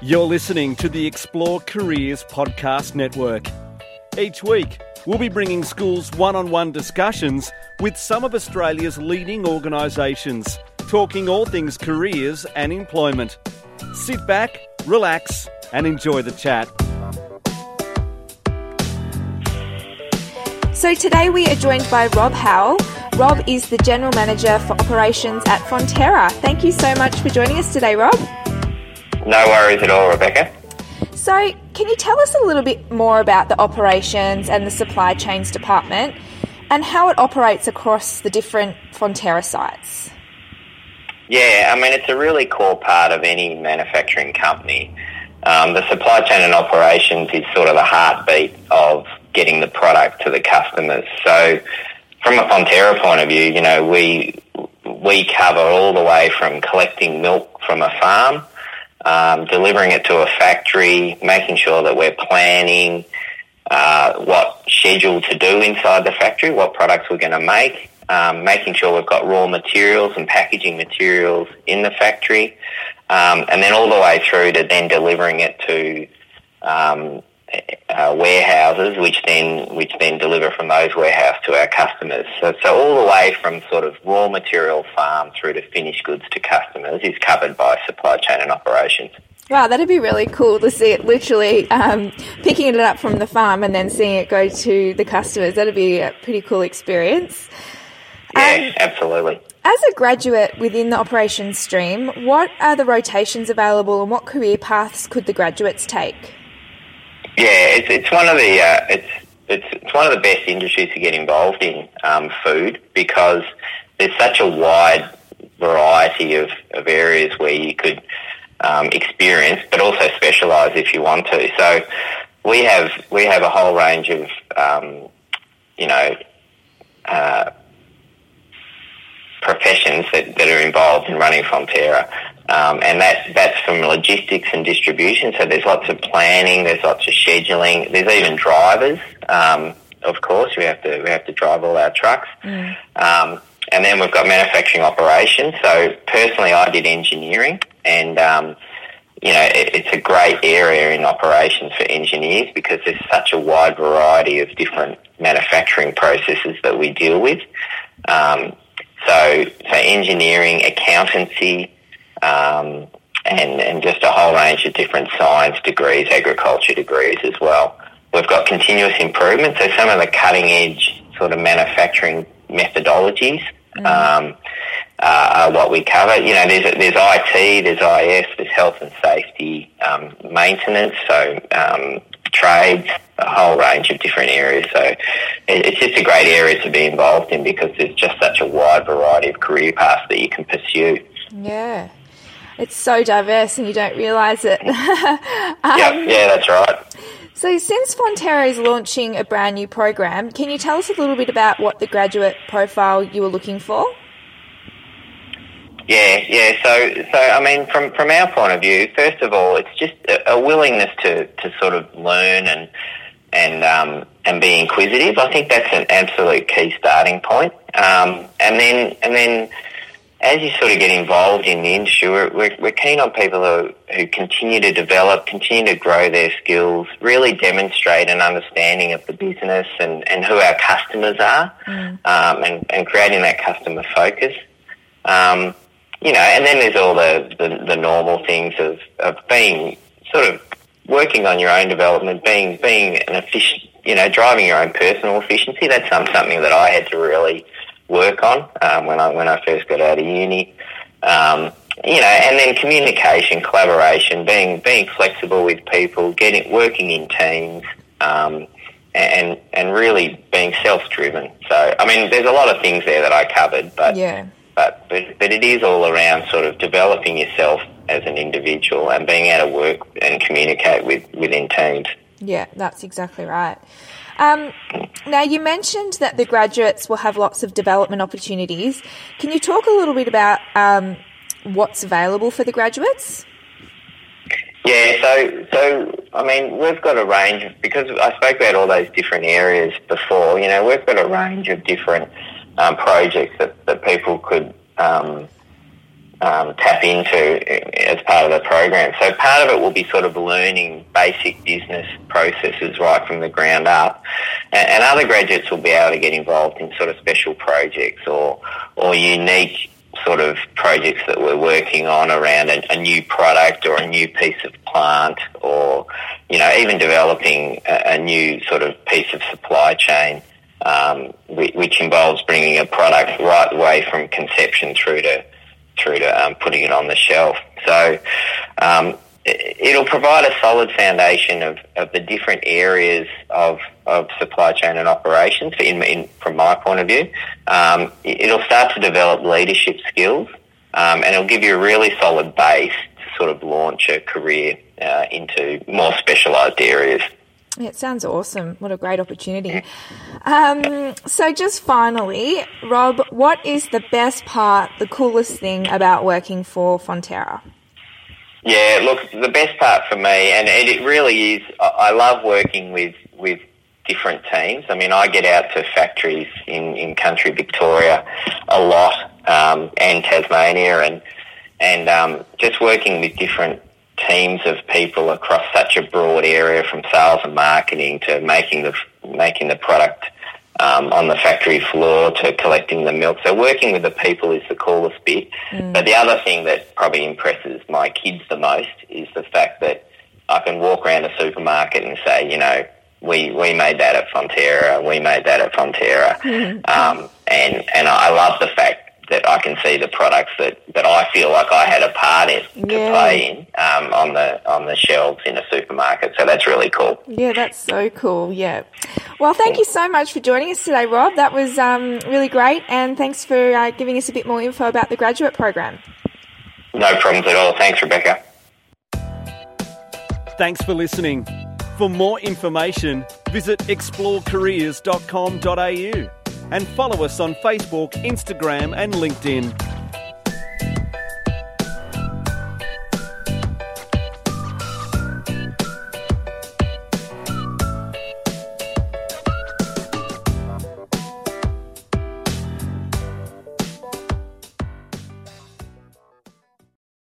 You're listening to the Explore Careers Podcast Network. Each week, we'll be bringing schools one-on-one discussions with some of Australia's leading organisations, talking all things careers and employment. Sit back, relax, and enjoy the chat. So today we are joined by Rob Howell. Rob is the General Manager for Operations at Fonterra. Thank you so much for joining us today, Rob. No worries at all, Rebecca. So can you tell us a little bit more about the operations and the supply chains department and how it operates across the different Fonterra sites? Yeah, I mean, it's a really core part of any manufacturing company. The supply chain and operations is sort of the heartbeat of getting the product to the customers. So from a Fonterra point of view, you know, we cover all the way from collecting milk from a farm, delivering it to a factory, making sure that we're planning what schedule to do inside the factory, what products we're going to make, making sure we've got raw materials and packaging materials in the factory, and then all the way through to then delivering it to warehouses, which then deliver from those warehouses to our customers. So all the way from sort of raw material farm through to finished goods to customers is covered by supply chain and operations. Wow, that'd be really cool to see it literally picking it up from the farm and then seeing it go to the customers. That'd be a pretty cool experience. Yeah, absolutely. As a graduate within the operations stream, what are the rotations available and what career paths could the graduates take? Yeah, it's one of the it's one of the best industries to get involved in, food, because there's such a wide variety of areas where you could experience, but also specialise if you want to. So we have a whole range of professions that are involved in running Fonterra. And that's from logistics and distribution. So there's lots of planning, there's lots of scheduling, there's even drivers. Of course, we have to drive all our trucks. And then we've got manufacturing operations. So personally, I did engineering, and it's a great area in operations for engineers because there's such a wide variety of different manufacturing processes that we deal with. So engineering, accountancy, and just a whole range of different science degrees, agriculture degrees as well. We've got continuous improvement, so some of the cutting edge sort of manufacturing methodologies are what we cover. You know, there's IT, there's IS, there's health and safety, maintenance, so trades, a whole range of different areas. So it's just a great area to be involved in because there's just such a wide variety of career paths that you can pursue. Yeah. It's so diverse and you don't realise it. Yeah, that's right. So since Fonterra is launching a brand new program, can you tell us a little bit about what the graduate profile you were looking for? Yeah. So I mean, from our point of view, first of all, it's just a willingness to sort of learn and be inquisitive. I think that's an absolute key starting point. And then as you sort of get involved in the industry, we're keen on people who continue to develop, continue to grow their skills, really demonstrate an understanding of the business and who our customers are, and creating that customer focus. And then there's all the normal things of being sort of working on your own development, being an efficient, driving your own personal efficiency. That's something that I had to really work on when I first got out of uni. And then communication, collaboration, being flexible with people, working in teams, and really being self-driven. So, I mean, there's a lot of things there that I covered, but it is all around sort of developing yourself as an individual and being able to work and communicate within teams. Yeah, that's exactly right. Now, you mentioned that the graduates will have lots of development opportunities. Can you talk a little bit about what's available for the graduates? Yeah, so I mean, we've got a range of, because I spoke about all those different areas before, we've got a range of different projects that people could tap into as part of the program. So part of it will be sort of learning basic business processes right from the ground up, and other graduates will be able to get involved in sort of special projects or unique sort of projects that we're working on around a new product or a new piece of plant, or even developing a new sort of piece of supply chain, which involves bringing a product right away from conception through to putting it on the shelf. So it'll provide a solid foundation of the different areas of supply chain and operations from my point of view. It'll start to develop leadership skills, and it'll give you a really solid base to sort of launch a career into more specialised areas. It sounds awesome. What a great opportunity. So just finally, Rob, what is the best part, the coolest thing about working for Fonterra? Yeah, look, the best part for me, and it really is, I love working with different teams. I mean, I get out to factories in country Victoria a lot, and Tasmania, and just working with different teams of people across such a broad area, from sales and marketing to making the product on the factory floor to collecting the milk. So working with the people is the coolest bit. But the other thing that probably impresses my kids the most is the fact that I can walk around a supermarket and say, we made that at Fonterra, we made that at Fonterra. And I love the fact that I can see the products that I feel like I had a part in to play in on the shelves in a supermarket. So that's really cool. Yeah, that's so cool. Yeah. Well, thank you so much for joining us today, Rob. That was really great, and thanks for giving us a bit more info about the graduate program. No problems at all. Thanks, Rebecca. Thanks for listening. For more information, visit explorecareers.com.au and follow us on Facebook, Instagram and LinkedIn.